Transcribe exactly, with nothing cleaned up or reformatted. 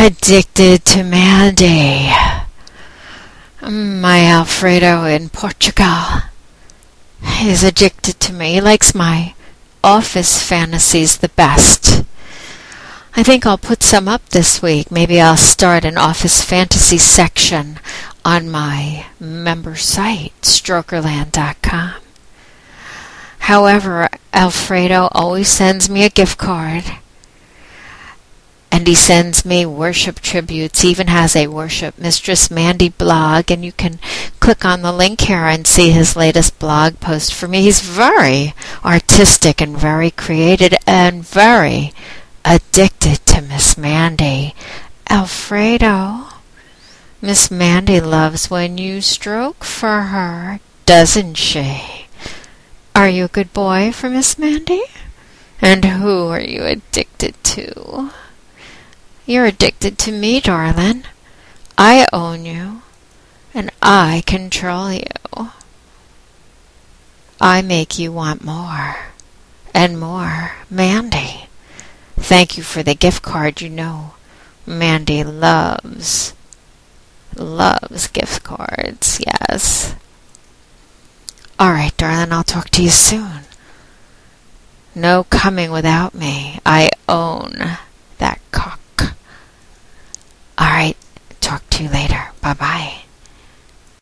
Addicted to Mandy. My Alfredo in Portugal. He's addicted to me. He likes my office fantasies the best. I think I'll put some up this week. Maybe I'll start an office fantasy section on my member site, strokerland dot com. However, Alfredo always sends me a gift card. And he sends me worship tributes. He even has a Worship Mistress Mandy blog, and you can click on the link here and see his latest blog post for me. He's very artistic and very creative and very addicted to Miss Mandy. Alfredo, Miss Mandy loves when you stroke for her, doesn't she? Are you a good boy for Miss Mandy? And who are you addicted to? You're addicted to me, darling. I own you, and I control you. I make you want more and more Mandy. Thank you for the gift card. You know, Mandy loves, loves gift cards, yes. All right, darling, I'll talk to you soon. No coming without me. I own